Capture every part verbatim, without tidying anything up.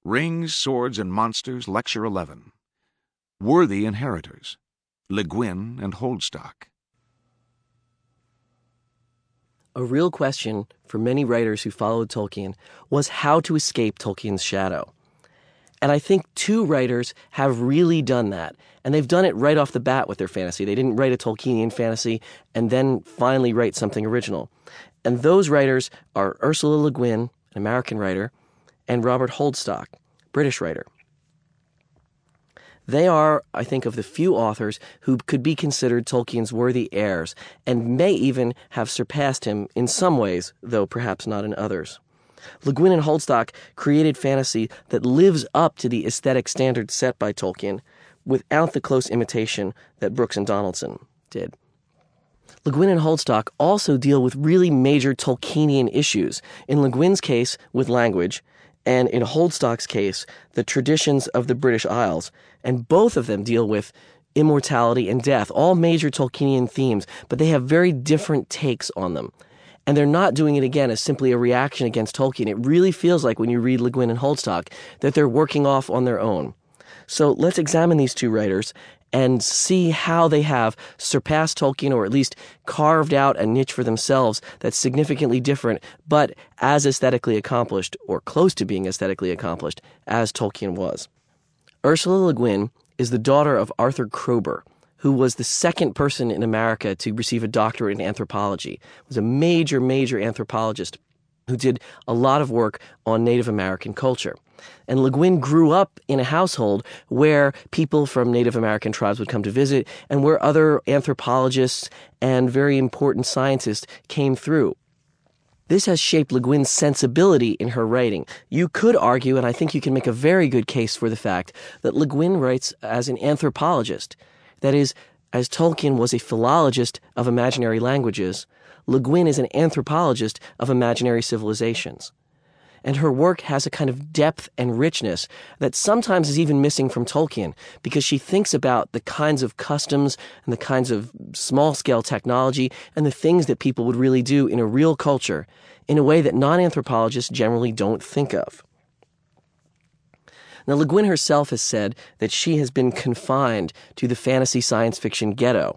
Rings, Swords, and Monsters, Lecture eleven. Worthy Inheritors, Le Guin and Holdstock. A real question for many writers who followed Tolkien was how to escape Tolkien's shadow. And I think two writers have really done that. And they've done it right off the bat with their fantasy. They didn't write a Tolkienian fantasy and then finally write something original. And those writers are Ursula Le Guin, an American writer, and Robert Holdstock, British writer. They are, I think, of the few authors who could be considered Tolkien's worthy heirs and may even have surpassed him in some ways, though perhaps not in others. Le Guin and Holdstock created fantasy that lives up to the aesthetic standards set by Tolkien without the close imitation that Brooks and Donaldson did. Le Guin and Holdstock also deal with really major Tolkienian issues. In Le Guin's case, with language, and in Holdstock's case, the traditions of the British Isles. And both of them deal with immortality and death, all major Tolkienian themes, but they have very different takes on them. And they're not doing it, again, as simply a reaction against Tolkien. It really feels like, when you read Le Guin and Holdstock, that they're working off on their own. So let's examine these two writers and see how they have surpassed Tolkien, or at least carved out a niche for themselves that's significantly different, but as aesthetically accomplished, or close to being aesthetically accomplished, as Tolkien was. Ursula Le Guin is the daughter of Arthur Kroeber, who was the second person in America to receive a doctorate in anthropology. He was a major, major anthropologist who did a lot of work on Native American culture. And Le Guin grew up in a household where people from Native American tribes would come to visit and where other anthropologists and very important scientists came through. This has shaped Le Guin's sensibility in her writing. You could argue, and I think you can make a very good case for the fact, that Le Guin writes as an anthropologist. That is, as Tolkien was a philologist of imaginary languages, Le Guin is an anthropologist of imaginary civilizations. And her work has a kind of depth and richness that sometimes is even missing from Tolkien, because she thinks about the kinds of customs and the kinds of small-scale technology and the things that people would really do in a real culture in a way that non-anthropologists generally don't think of. Now, Le Guin herself has said that she has been confined to the fantasy science fiction ghetto.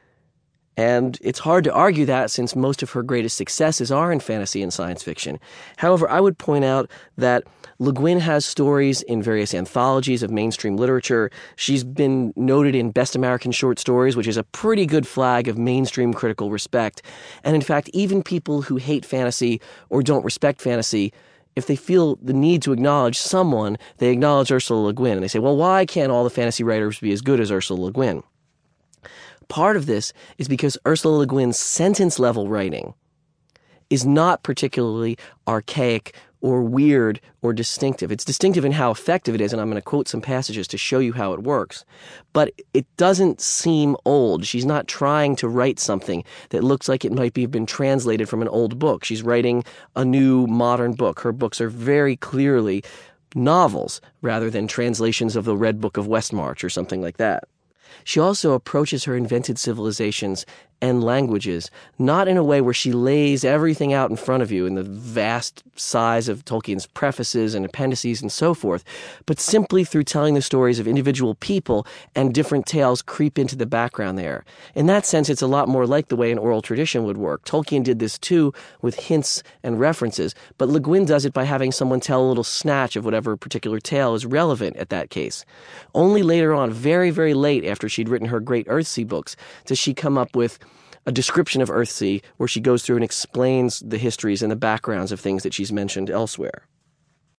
And it's hard to argue that, since most of her greatest successes are in fantasy and science fiction. However, I would point out that Le Guin has stories in various anthologies of mainstream literature. She's been noted in Best American Short Stories, which is a pretty good flag of mainstream critical respect. And in fact, even people who hate fantasy or don't respect fantasy, if they feel the need to acknowledge someone, they acknowledge Ursula Le Guin. And they say, well, why can't all the fantasy writers be as good as Ursula Le Guin? Part of this is because Ursula Le Guin's sentence-level writing is not particularly archaic or weird or distinctive. It's distinctive in how effective it is, and I'm going to quote some passages to show you how it works. But it doesn't seem old. She's not trying to write something that looks like it might be been translated from an old book. She's writing a new modern book. Her books are very clearly novels rather than translations of the Red Book of Westmarch or something like that. She also approaches her invented civilizations and languages not in a way where she lays everything out in front of you in the vast size of Tolkien's prefaces and appendices and so forth, but simply through telling the stories of individual people, and different tales creep into the background there. In that sense, it's a lot more like the way an oral tradition would work. Tolkien did this too, with hints and references, but Le Guin does it by having someone tell a little snatch of whatever particular tale is relevant at that case. Only later on, very, very late after she'd written her great Earthsea books, does she come up with a description of Earthsea where she goes through and explains the histories and the backgrounds of things that she's mentioned elsewhere.